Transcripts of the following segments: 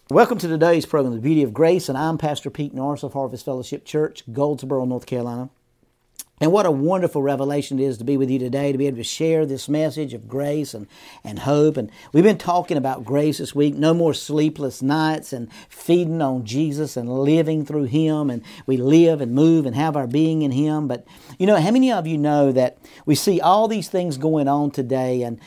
Welcome to today's program, The Beauty of Grace, and I'm Pastor Pete Norris of Harvest Fellowship Church, Goldsboro, North Carolina. And what a wonderful revelation it is to be with you today, to be able to share this message of grace and hope. And we've been talking about grace this week. No more sleepless nights and feeding on Jesus and living through Him. And we live and move and have our being in Him. But, you know, how many of you know that we see all these things going on today, and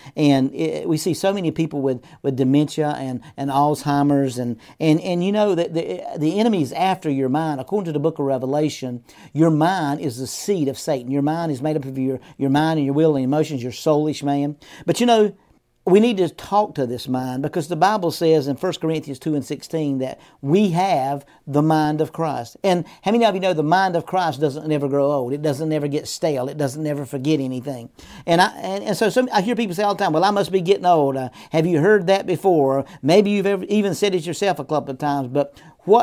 we see so many people with dementia and Alzheimer's. And you know that the enemy is after your mind. According to the book of Revelation, your mind is the seat of Satan. Your mind is made up of your mind and your will and emotions, your soulish man. But you know, we need to talk to this mind, because the Bible says in 1 Corinthians 2:16 that we have the mind of Christ. And how many of you know the mind of Christ doesn't never grow old? It doesn't never get stale. It doesn't never forget anything. And so I hear people say all the time, well, I must be getting old. Have you heard that before? Maybe you've ever even said it yourself a couple of times. But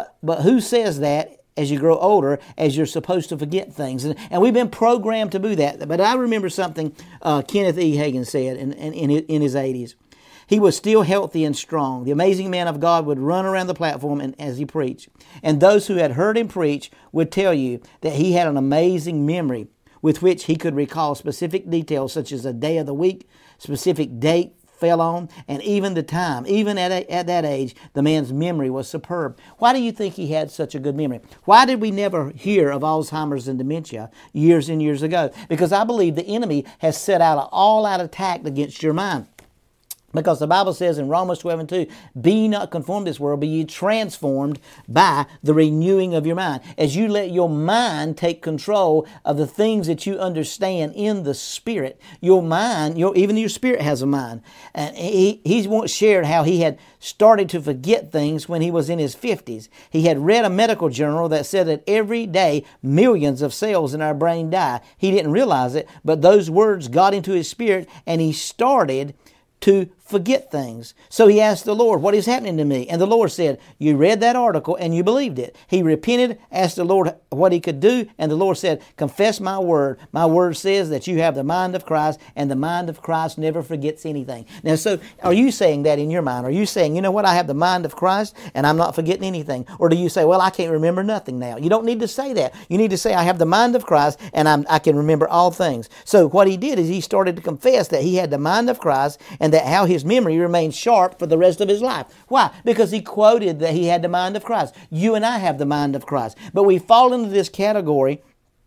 who says that? As you grow older, as you're supposed to forget things. And we've been programmed to do that. But I remember something Kenneth E. Hagin said in his 80s. He was still healthy and strong. The amazing man of God would run around the platform as he preached. And those who had heard him preach would tell you that he had an amazing memory with which he could recall specific details such as a day of the week, specific date fell on, and even the time. Even at that age, the man's memory was superb. Why do you think he had such a good memory? Why did we never hear of Alzheimer's and dementia years and years ago? Because I believe the enemy has set out an all-out attack against your mind. Because the Bible says in Romans 12:2, be ye not conformed to this world, but ye transformed by the renewing of your mind. As you let your mind take control of the things that you understand in the Spirit, your mind, even your spirit has a mind. And he once shared how he had started to forget things when he was in his 50s. He had read a medical journal that said that every day millions of cells in our brain die. He didn't realize it, but those words got into his spirit, and he started to forget things. So he asked the Lord, what is happening to me? And the Lord said, you read that article and you believed it. He repented, asked the Lord what he could do, and the Lord said, confess my word. My word says that you have the mind of Christ, and the mind of Christ never forgets anything. Now, so are you saying that in your mind? Are you saying, you know what, I have the mind of Christ and I'm not forgetting anything? Or do you say, well, I can't remember nothing now? You don't need to say that. You need to say, I have the mind of Christ and I can remember all things. So what he did is he started to confess that he had the mind of Christ, and that how his memory remained sharp for the rest of his life. Why? Because he quoted that he had the mind of Christ. You and I have the mind of Christ. But we fall into this category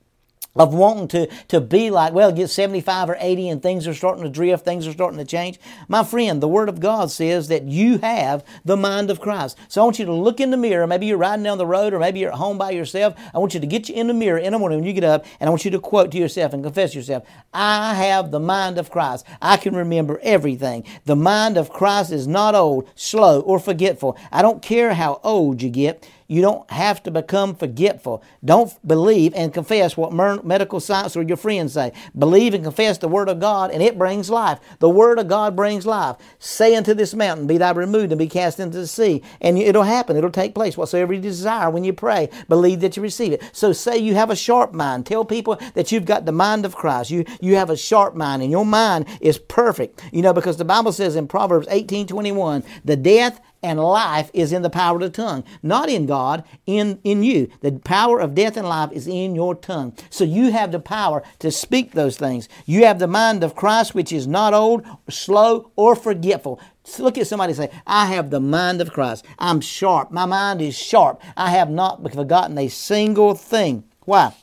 of wanting to be like, well, get 75 or 80 and things are starting to drift, things are starting to change. My friend, the Word of God says that you have the mind of Christ. So I want you to look in the mirror. Maybe you're riding down the road, or maybe you're at home by yourself. I want you to get you in the mirror in the morning when you get up, and I want you to quote to yourself and confess to yourself, I have the mind of Christ. I can remember everything. The mind of Christ is not old, slow, or forgetful. I don't care how old you get. You don't have to become forgetful. Don't believe and confess what medical science or your friends say. Believe and confess the Word of God, and it brings life. The Word of God brings life. Say unto this mountain, be thou removed and be cast into the sea. And it'll happen. It'll take place. Whatsoever you desire when you pray, believe that you receive it. So say you have a sharp mind. Tell people that you've got the mind of Christ. You have a sharp mind, and your mind is perfect. You know, because the Bible says in Proverbs 18:21, the death and life is in the power of the tongue, not in God, in you. The power of death and life is in your tongue. So you have the power to speak those things. You have the mind of Christ, which is not old, slow, or forgetful. So look at somebody and say, I have the mind of Christ. I'm sharp. My mind is sharp. I have not forgotten a single thing. Why?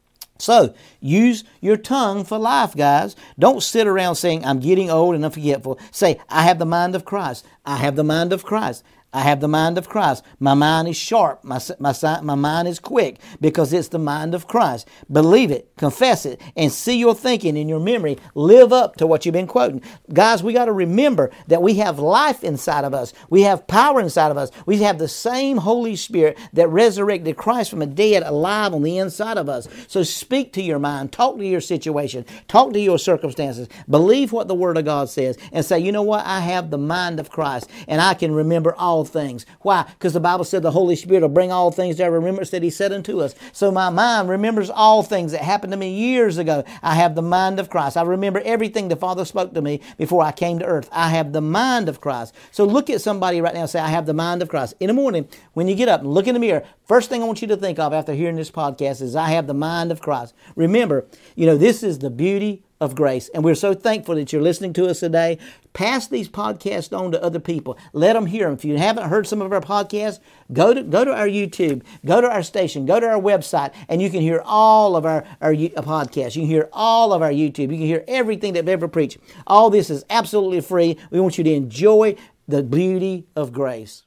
So, use your tongue for life, guys. Don't sit around saying, I'm getting old and I'm forgetful. Say, I have the mind of Christ. I have the mind of Christ. I have the mind of Christ. My mind is sharp. My mind is quick, because it's the mind of Christ. Believe it, confess it, and see your thinking and your memory live up to what you've been quoting. Guys, we got to remember that we have life inside of us. We have power inside of us. We have the same Holy Spirit that resurrected Christ from the dead alive on the inside of us. So speak to your mind. Talk to your situation. Talk to your circumstances. Believe what the Word of God says and say, you know what? I have the mind of Christ, and I can remember all things. Why? Because the Bible said the Holy Spirit will bring all things to our remembrance that He said unto us. So my mind remembers all things that happened to me years ago. I have the mind of Christ. I remember everything the Father spoke to me before I came to earth. I have the mind of Christ. So look at somebody right now and say, I have the mind of Christ. In the morning, when you get up and look in the mirror, first thing I want you to think of after hearing this podcast is, I have the mind of Christ. Remember, this is the beauty of grace. And we're so thankful that you're listening to us today. Pass these podcasts on to other people. Let them hear them. If you haven't heard some of our podcasts, go to our YouTube, go to our station, go to our website, and you can hear all of our podcasts. You can hear all of our YouTube. You can hear everything that we've ever preached. All this is absolutely free. We want you to enjoy the beauty of grace.